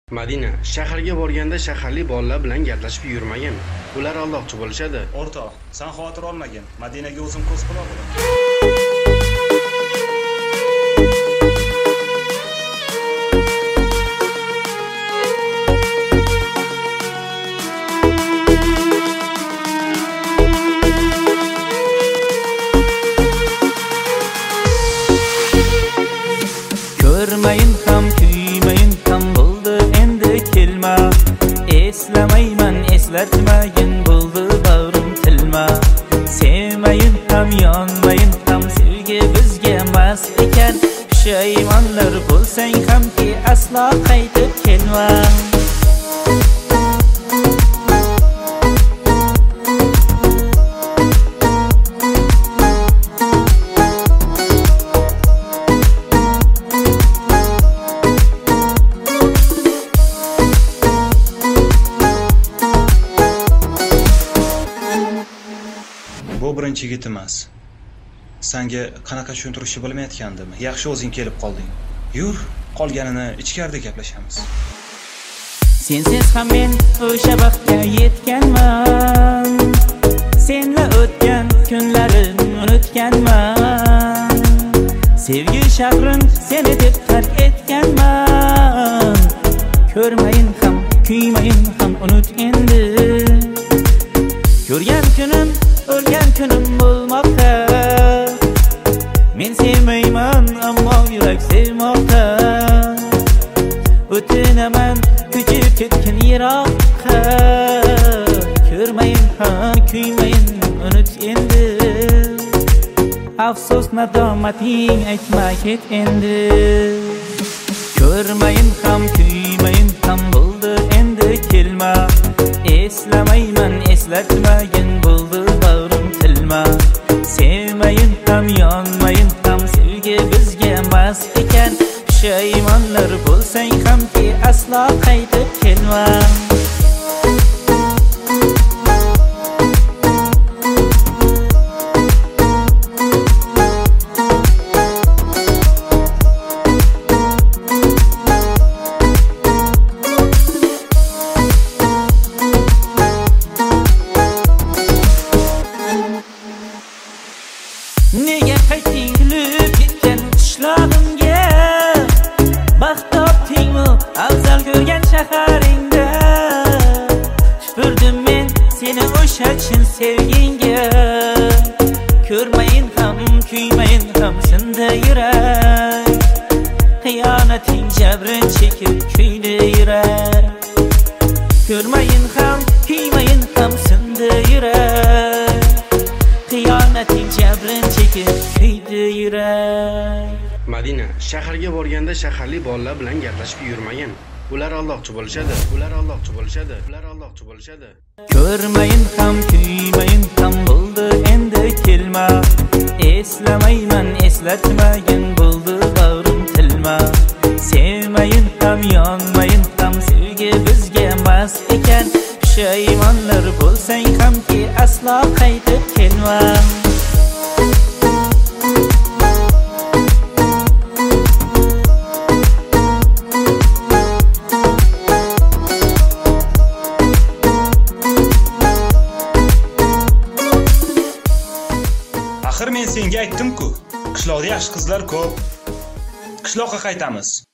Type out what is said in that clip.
Madina, shaharga borganda shaharli bolalar bilan gaplashib yurmagin. Ular aldoqchi bo'lishadi. O'rtoq, sen xavotir olmagin. Madinaga o'zim ko'z quloq bo'laman. Ko'rmayin ham, kuymayin ham bo'ldi endi kelma. Eslamayman, eslatmayin bo'ldi bag'rim tilma. Sevmayin ham, yonmayin ham sevgi bizga mas ekan. Pushaymonlar bo'lsang hamki aslo qaytib kelma. Bu birinchi yigit emas. Senga qanaqa tushuntirishni bilmayotgandim. Yaxshi o'zing kelib qolding. Yur, qolganini ichkarida gaplashamiz. Sensiz ham men o'sha vaqtga yetganman. Senla o'tgan kunlarimni unutganman. Sevgi shahrin seni deb tark etganman. Ko'rmayin ham, kuymayin ham unut endi. Ko'rgan kunim, o'lgan kunim bo'lmoqda. Men sevmayman, ammo yurak sevmoqda. O'tinaman, ko'chib ketgan yiroqqa. Ko'rmayin ham, kuymayin unut endi. Afsus nadomating aytma ket endi. Ko'rmayin ham, kuymayin ham bo'ldi endi kelma. Eslamayman, eslatmayin bo'ldi bag'rim tilma. Sevmayin ham, yonmayin ham sevgi bizga mas ekan. Pushaymonlar bo'lsang hamki aslo qaytib kelma. Nega qayting kulib ketgan qishlog'imga? Baxt topdingmi afzal ko'rgan shaharingda? Tupurdim men seni o'sha chin sevgingga. Ko'rmayin ham, kuymayin ham sindi yurak. Xiyonating jabrin chekib kuydi yurak. Ko'rmayin ham, kuymayin ham sindi yurak. Xiyonating jabrin chekib kuydi yurak. Madina, shaharga borganda shaharli bolalar bilan gaplashib yurmagin. Ular aldoqchi bo'lishadi. Ular aldoqchi bo'lishadi. Ular aldoqchi bo'lishadi. Ko'rmayin ham, kuymayin ham bo'ldi endi kelma. Eslamayman, eslatmayin bo'ldi bag'rim tilma. Sevmayin ham, yonmayin ham sevgi bizga mas ekan. Pushaymonlar bo'lsang hamki aslo qaytib kelma. Axir men senga aytdim-ku, qishloqda yaxshi qizlar ko'p. Qishloqqa qaytamiz.